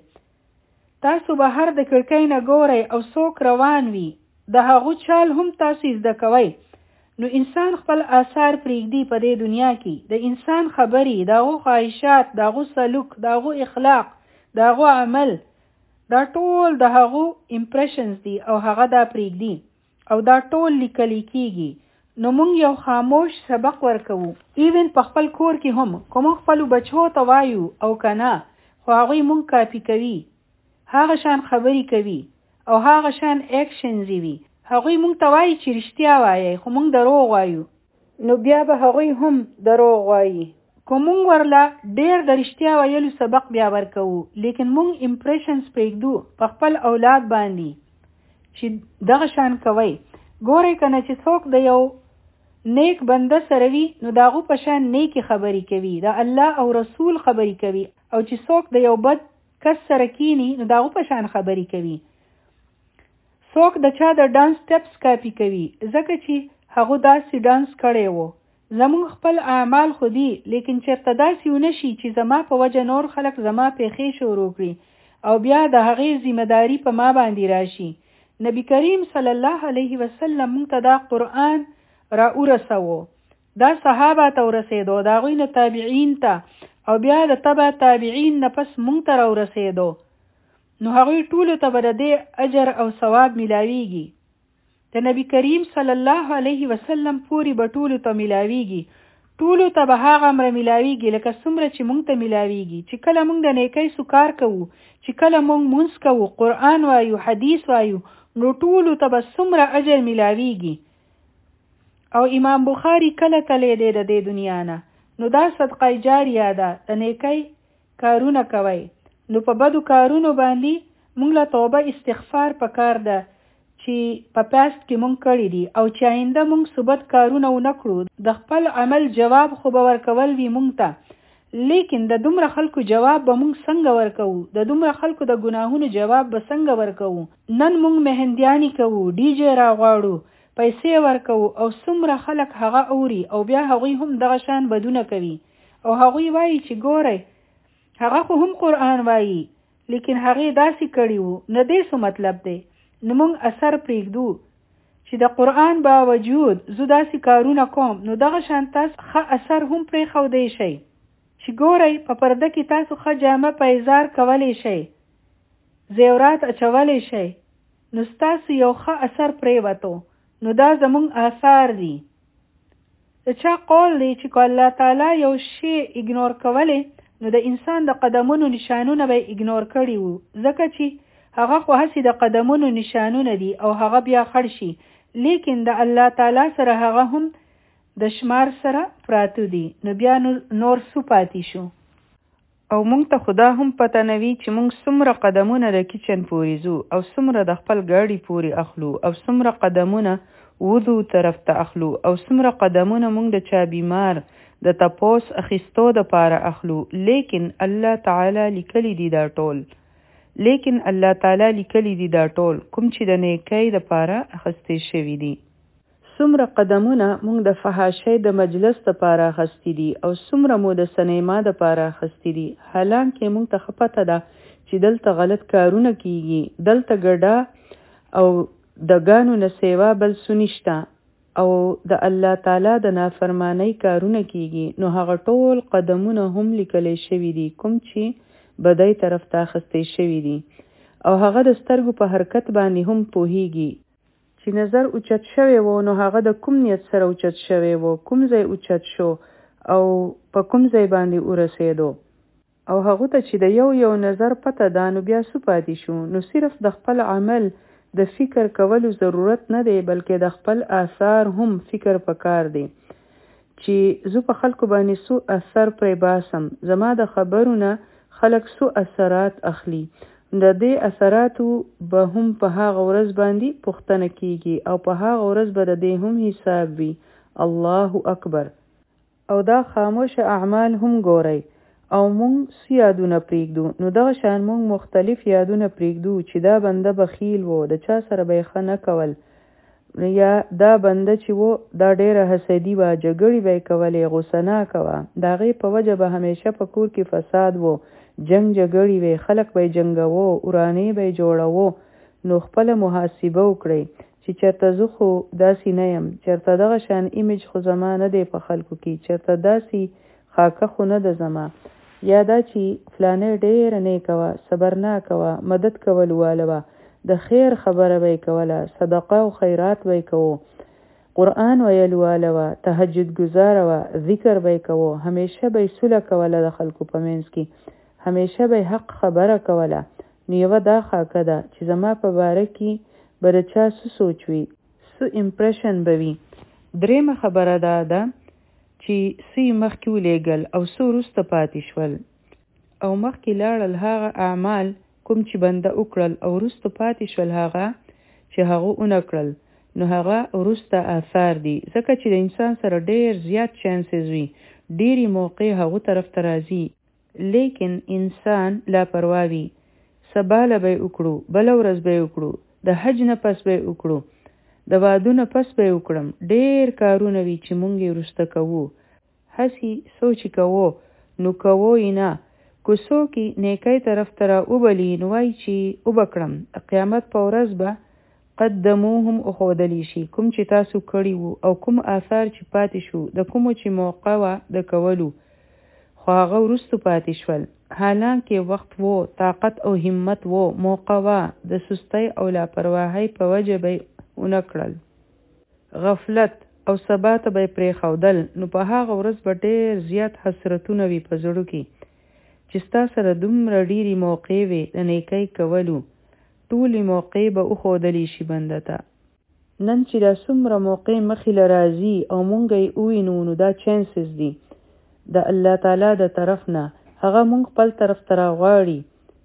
تاسو بهر د کړکۍ نه ګورئ او څوک روان وي د هغو چال هم تاسو زده کوئ نو انسان خپل آثار پرېږدي په دې دنیا کې. د انسان خبرې، داغو خواهشات، داغو سلوک، داغو اخلاق، داغو عمل دا ټول د هغو امپریشنز دي او هغه دا پرېږدي او دا ټول لیکل کېږي. نو مونږ یو خاموش سبق ورکوو ایون په خپل کور کې هم کوم خپل بچو ته وایو او کنه خو هغوی مونږ کاپی کوي، هغه شان خبرې کوي او هغه شان اکشنز وي. هغوی مونږ ته وایي چې رښتیا وایي خو مونږ دروغ وایو نو بیا به هغوی هم دروغ وایي. که مونږ ورله ډیر د رښتیا ویلو سبق بیا ورکوو لیکن مونږ امپریشنز پرېږدو په خپل اولاد باندې چې دغه شان کوي. ګورئ کنه چې څوک د یو نیک بنده سره وي نو داغو په شان نیکی خبرې کوي، د الله او رسول خبرې کوي، او چې څوک د یو بد کس سره کینی نو داغو په شان خبرې کوي. څوک د چا د ډانس سټپس کاپی کوي ځکه چې هغه داسې ډانس کړی وو. زمون خپل اعمال خودي لیکن چرته داسې ونشي چې زما په وجه نور خلک زما پیخې شروع کړي او بیا د هغې ذمہداري په ما باندې راشي. نبی کریم صلی الله علیه وسلم مونږ ته دا قرآن را ورسوو، دا صحابه ته ورسېدو، دا غوی نه تابعین ته او بیا د تبع تابعین نه پس مونږ ته را ورسېدو. نو هغوی ټولو ته به د دې اجر او ثواب ملاویږي. د نبی کریم صلی الله علیه وسلم پوری به ټولو ته ملاویږي. ټولو ته به هغه امر ملاویږي لکه څومره چې مونږ ته ملاویږي. چې کله مونږ د نیکۍ سکار کوو، چې کله مونږ مونځ کوو، قرآن وایو، حدیث وایو، نو ټولو ته به څومره اجر ملاویږي. او امام بخاری کله تللی دی د دې دنیا نه، نو دا صدقه جاریه ده. د نیکۍ کارونه کوي، نو په بدو کارونو باندې مونږ له توبه استغفار پکار ده چې په پاست کې مونږ کړی دي، او چې آینده مونږ ثبت کارونه ونه کړو، د خپل عمل جواب خو به ورکول وي مونږ ته، لیکن د دومره خلکو جواب به مونږ څنګه ورکوو؟ د دومره خلکو د ګناهونو جواب به څنګه ورکوو؟ نن مونږ مهندیانی کوو، ډي جی راغواړو، پیسې ورکوو، او څومره خلک هغه اوري، او بیا هغوی هم دغه شان بدونه کوي، او هغوی وایي چې ګورئ هغه خو هم قرآن وایي، لیکن هغه داسې کړي وو. نه دې څه مطلب دی؟ نو موږ اثر پرېږدو چې د قرآن باوجود زه داسې کارونه کوم، نو دغه شان تاسو ښه اثر هم پرېښودی شئ. چې ګورئ په پرده کې تاسو ښه جامه پیزار کولی شئ، زیورات اچولی شئ، نو ستاسو یو ښه اثر پرېوتو، نو دا زمونږ آثار دي. د چا قول دی چې که الله تعالی یو شی اګنور کولی، نو د انسان د قدمونو نشانونه به اګنور کړي وو، ځکه چې هغه خو هسې د قدمونو نشانونه دي او هغه بیا خړ شي، لیکن د الله تعالی سره هغه هم د شمار سره پراته دي، نو بیا نور څه پاتې شو؟ او مونږ ته خدا هم پته نه وي چې مونږ څومره قدمونه د کچن پورې ځو، او څومره د خپل ګاډي پورې اخلو، او څومره قدمونه وضو طرف ته اخلو، او څومره قدمونه مونږ د چا بیمار د تپوس اخیستو د پاره اخلو. لیکن الله تعالی لیکلی دی دا ټول، کوم چې د نیکۍ د پاره اخستې شوي دي. څومره قدمونه مونږ د فحاشۍ د مجلس د پاره اخستې دي، او څومره مو د سینما د پاره اخستې دي، حالانکه مونږ ته ښه پته ده چې دلته غلط کارونه کیږي، دلته ګډه او د ګانو نه سیوا بل څه نشته، او د الله تعالی د نافرمانی کارونه کیږي، نو هغه ټول قدمونه هم لیکلی شوي دي کوم چې بدای طرف ته اخستې شوي دي، او هغه د سترګو په حرکت باندې هم پوهیږي چې نظر اوچت شوی وو، نو هغه د کوم نیت سره اوچت شوی وو، کوم ځای اوچت شو او په کوم ځای باندې ورسېدو، او هغه ته چې د یو نظر پته ده، نو بیا څه پاتې شو؟ نو صرف د خپل عمل د فکر کولو ضرورت نه دی، بلکې د خپل آثار هم فکر پکار دی چې زه په خلکو باندې څو اثر پرې باسم، زما د خبرونه خلک څو اثرات اخلي، د دې اثراتو به هم په هغه ورځ باندې پوښتنه کیږي، او په هغه ورځ به د دې هم حساب وي. الله اکبر. او دا خاموش اعمال هم ګورئ، او مونږ څه یادونه پرېږدو؟ نو دغه شان مونږ مختلف یادونه پرېږدو چې دا بنده بخیل وو، د چا سره به یې ښه نه کول، یا دا بنده چې وو دا ډیره حسدي وه، جګړې به یې کولې، غوسه ناکه وه، د هغې په وجه به همیشه په کور کې فساد وو، جنگ جګړې وې، خلک به یې جنګوو، ورانې به یې جوړوو. نو خپله محاسبه وکړئ چې چېرته زه خو داسې نه یم، چېرته دغه شان ایمیج خو زما نه دی په خلکو کې، چېرته داسې خاکه خو نه ده زما، یا دا چې فلانه ډیره نیکه وه، صبرناکه وه، مدد کول واله وه، د خیر خبره به یې کوله، صدقه او خیرات به یې کوو، قرآن ویل واله وه، تهجد ګزاره وه، ذکر به یې کوو، همیشه به یې سوله کوله د خلکو په منځ کې، همیشه به حق خبره کوله. نو یوه دا خاکه ده چې زما په باره کې به د چا څه سوچ وي، څه امپریشن به وي. درېیمه خبره دا ده چې څه مخکې ولیږل او څه وروسته پاتې شول، او مخکې لاړل هغه اعمال کوم چې بنده وکړل، او وروسته پاتې شول هغه چې هغه ونه کړل، نو هغه وروسته آثار دي، ځکه چې د انسان سره ډېر زیات چانسز وي، ډېرې موقع هغه طرف ته راځي، لیکن انسان لاپروا وي، سبا له به یې وکړو، بله ورځ به یې وکړو، د حج نه پس به یې وکړو، د واده نه پس به یې وکړم، ډېر کارونه وي چې مونږ یې وروسته کوو، هسې سوچ کوو نو کوو یې نه. که څوک نیکۍ طرف ته را وبلي، نو وایي چې وبکړم، د قیامت په ورځ به قدمو هم اښودلی شي، کوم چې تاسو کړي وو، او کوم آثار چې پاتې شو، د کومو چې موقع وه د کولو، خو هغه وروسته پاتې شول، حالانکه وخت وو، طاقت او همت وو، موقع وه، د سستۍ او لاپرواهۍ په وجه به ونه کړل. غفلت او سبا ته به پرېښودل، نو په هغه ورځ به ډېر زیات حسرتونه وي په زړه کې چې ستا سره دومره ډېرې موقع وي د نیکۍ کولو، ټولې موقع به وښودلی شي بنده ته. نن چې دا څومره موقع مخې له راځي او مونږ یې ووینو، نو دا چانسز دي د الله تعالی د طرف نه، هغه مونږ خپل طرف ته راغواړي.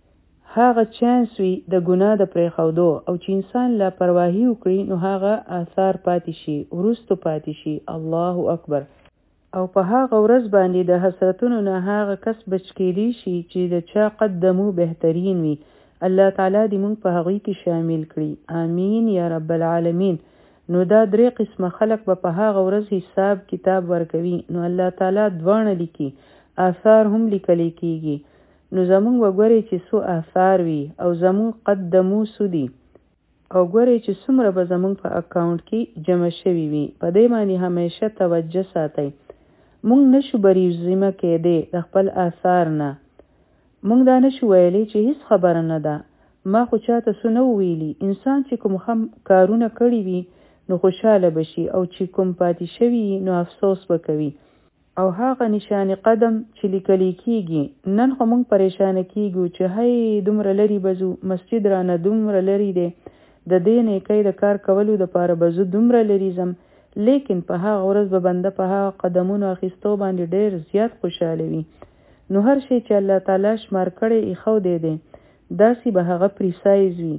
هغه چانس وي د ګناه د پرېښودو، او چې انسان لاپرواهي وکړي نو هغه آثار پاتې شي، وروستو پاتې شي. الله اکبر. او په هغه ورځ باندې د حسرتونو نه هغه کس بچ کېدی شي چې د چا قدمو بهترین وي. الله تعالی دې مونږ په هغوی کې شامل کړي. آمین یا رب العالمین. نو دا 3 قسمه خلق به په هغه ورځ حساب کتاب ورکوي، نو الله تعالی دواړه لیکي، آثار هم لیکلی کېږي. نو زمونږ به ګورئ چې څو آثار وي او زمونږ قدمو څو دي، او ګورئ چې څومره به زمونږ په اکاونټ کې جمع شوي وي. په دې باندې همیشه توجه ساتئ. مونږ نشو بریزیمه کېدی د خپل آثار نه. مونږ دا نشو ویلی چې هیڅ خبره نه ده، ما خو چاته څه نه ویلي. انسان چې کوم کارونه کړي وي نو خوشحاله بشي، او چې کوم پاتې شوي نو افسوس وکوي. او هغه نشان قدم چې لیکلی کېږي، نن خو مونږ پریشانه کېږو چې هی دومره لرې بزو، مسجد رانه دومره لرې دی، د دې نیکۍ د کار کولو دپاره به زه دومره لرې ځم. لیکن په هغه ورځ به بنده په هغه قدمونو اخیستو باندې ډېر زیات خوشحاله وي. نو هر شی چې الله تعالی شمار کړی ایښودی دی، داسې به هغه پریسایز وي.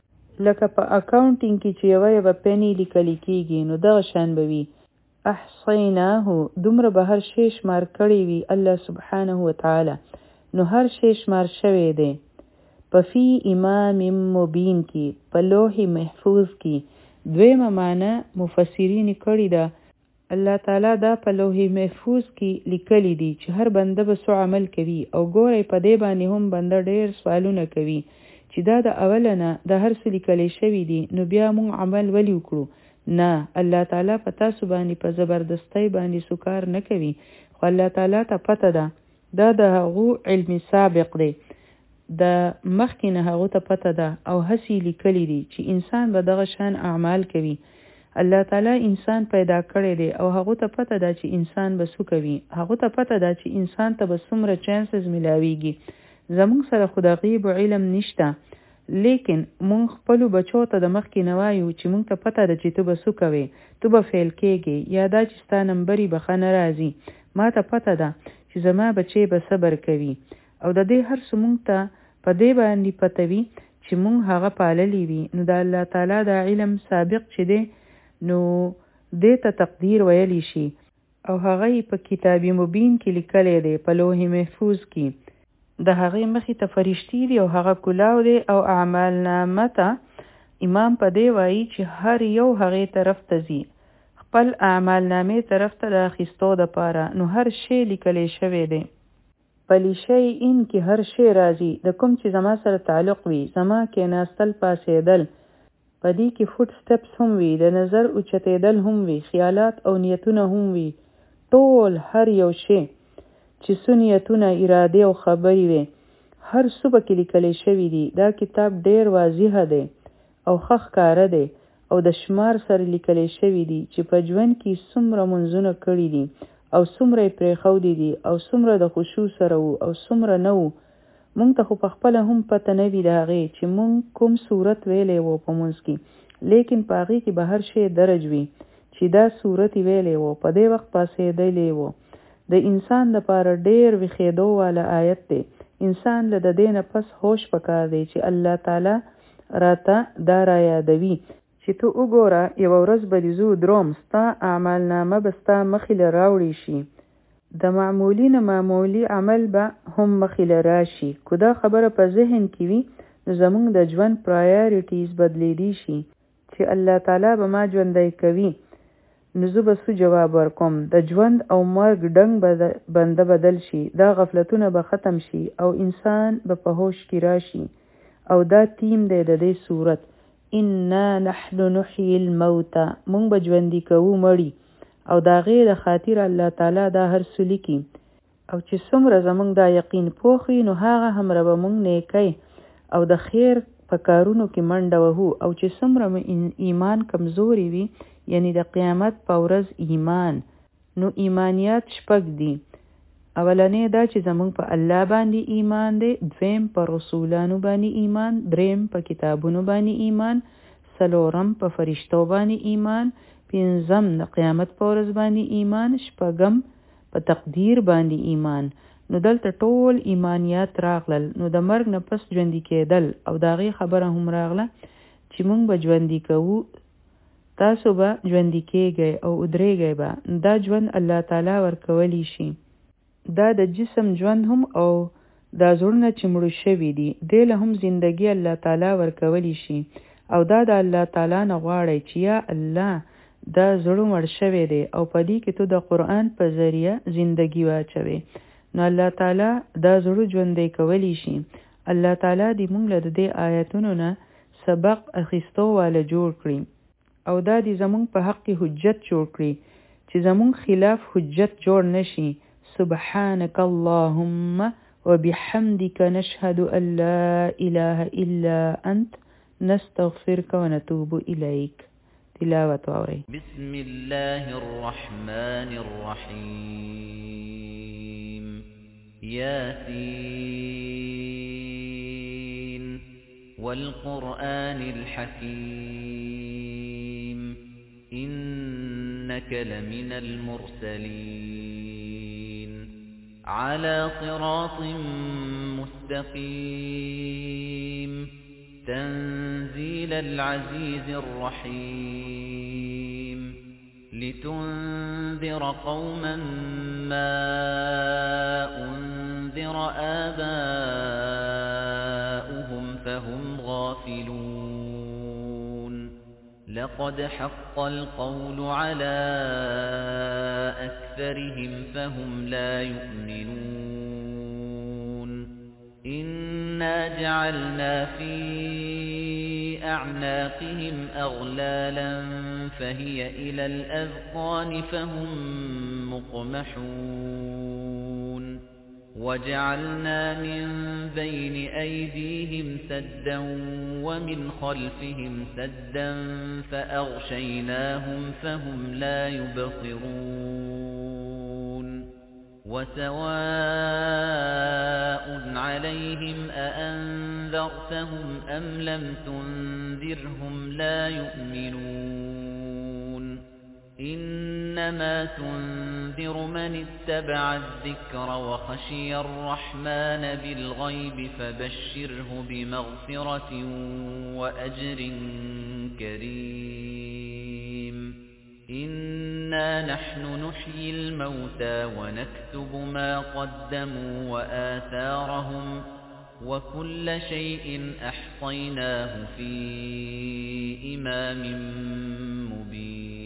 لکه په اکاونټینګ کې چې یوه پنی لیکلی کېږي، نو دغه شان به وي. احصیناه، دومره به هر شی شمار کړی وي الله سبحانه وتعالی. نو هر شی شمار شوی دی په فی امام مبین کې، په لوح محفوظ کې. دویمه معنی مفسرین کړی ده، الله تعالی دا په لوح محفوظ کې لیکلی دي چې هر بنده به څه عمل کوي. او ګورئ په دې باندې هم بنده ډېر سوالونه کوي چې دا د اوله نه د هر څه لیکلی شوي دي، نو بیا مونږ عمل ولې وکړو؟ نه، الله تعالی په تاسو باندې په زبردستی باندې سو کار نه کوي، خو الله تعالی ته پته ده، دا د هغو علم سابق دی، د مخکې نه هغو ته پته ده او هسې لیکلی دي چې انسان به دغه شان اعمال کوي. الله تعالی انسان پیدا کړی دی او هغو ته پته ده چې انسان به څه کوي، هغو ته پته ده چې انسان ته به څومره چانسز ملاویږي. زمونږ سره خو د غیب علم نشته، لیکن مونږ خپلو بچو ته د مخکې نه وایو چې مونږ ته پته ده چې ته به څه کوې، ته به فیل کېږې، یا دا چې ستا نمبرې به ښه نه راځي. ما ته پته ده چې زما بچی به صبر کوي، او د دې هر څه مونږ ته په دې باندې پته وي چې مونږ هغه پاللی وي. نو د الله تعالی دا علم سابق چې دی، نو دې ته تقدیر ویلی شي، او هغه په کتاب مبین کې لیکلی دی، په لوح محفوظ کې. د هغې مخې ته فرشتي دي او هغه کلاو دی، او اعمال نامه ته امام په دې وایي چې هر یو هغې طرف ته ځي، خپل اعمال نامې طرف ته د اخیستو دپاره. نو هر شی لیکلی شوی دی. پلی شی ان کې هر شی راځي، د کوم چې زما سره تعلق وي، زما کېناستل پاسېدل، په دې کې فوټ سټپس هم وي، د نظر اوچتېدل هم وي، خیالات او نیتونه هم وي، ټول هر یو شی چې څو نیتونه، ارادې او خبرې وي، هر څه پکې لیکلی شوي دي. دا کتاب ډېر واضح دی او ښه ښکاره دی، او د شمار سره لیکلی شوي دي چې په ژوند کې څومره منځونه کړي دي، او څومره یې پرېښودي دي، او څومره د خشوع سره وو او څومره نه وو. مونږ ته خو په خپله هم پته نه وي د هغې چې مونږ کوم صورت ویلی وو په منځ کې، لیکن په هغې کې به هر شی درج وي چې دا صورت یې ویلی وو، په دې وخت پاسېدلی وو. د انسان دپاره ډېر ویښېدو والا آیت دی. انسان له د دې نه پس هوش پکار دی چې الله تعالی راته دا را یادوي چې ته وګوره، یوه ورځ به دې زه ودروم، ستا اعمال نامه به ستا مخې له راوړی شي، د معمولي نه معمولي عمل به هم مخې له راشي. که دا خبره په ذهن کې وي، نو زمونږ د ژوند پرایارټیز بدلیدی شي چې الله تعالی به ما ژوندی کوي، نو زه به څه جواب ورکوم؟ د ژوند او مرګ ډنګ بنده بدل شي، دا غفلتونه به ختم شي، او انسان به په هوش کې راشي. او دا تیم دی د دې صورت، انا نحن نحیی الموتى، مونږ به ژوندي کوو مړي، او د هغې د خاطر الله تعالی دا هر څه لیکي. او چې څومره زمونږ دا یقین پوخ وي، نو هغه همره به مونږ نیکۍ او د خیر په کارونو کې منډه وهو او چې څومره ایمان کمزوري وي، یعنی د قیامت په ورځ ایمان، نو ایمانیات شپږ دي. اولنې دا چې زمونږ په الله باندې ایمان دی، دویم په رسولانو باندې ایمان، دریم په کتابونو باندې ایمان، څلورم په فرشتو باندې ایمان، پنځم د قیامت په ورځ باندې ایمان، شپږم په تقدیر باندې ایمان. نو دلته ټول ایمانیات راغلل. نو د مرګ نه پس ژوندي کېدل او د هغې خبره هم راغله چې مونږ به ژوندي کوو، تاسو به ژوندي کېږئ او ادرېږئ به. دا ژوند الله تعالی ورکولی شي. دا د جسم ژوند هم او دا زړونه چې مړه شوي دي دې له هم زندګي الله تعالی ورکولی شي. او دا د الله تعالی نه غواړئ چې یا الله دا زړه مړ شوی دی او په دې کې ته د قرآن په ذریعه زندگی واچوي، نو الله تعالی دا زړه ژوندی کولی شي. الله تعالی دې موږ له دې آیتونو نه سبق اخیستو واله جوړ کړي او دا دې زموږ په حق کې حجت جوړ کړي چې زموږ خلاف حجت جوړ نشي. سبحانك اللهم وبحمدك نشهد أن لا إله إلا أنت نستغفرك ونتوب إليك. تلاوة وعوري. بسم الله الرحمن الرحيم. ياسين والقرآن الحكيم إنك لمن المرسلين على صراط مستقيم تنزيل العزيز الرحيم لتنذر قوما ما أنذر آباؤهم فهم غافلون لقد حق القول على أكثرهم فهم لا يؤمنون إنا جعلنا في أعناقهم أغلالا فهي إلى الأذقان فهم مقمحون وجعلنا من بين أيديهم سدا ومن خلفهم سدا فأغشيناهم فهم لا يبصرون وسواء عليهم أأنذرتهم أم لم تنذرهم لا يؤمنون إنما تنذر من اتبع الذكر وخشي الرحمن بالغيب فبشره بمغفرة وأجر كريم إنا نحن نحيي الموتى ونكتب ما قدموا وآثارهم وكل شيء أحصيناه في إمام مبين.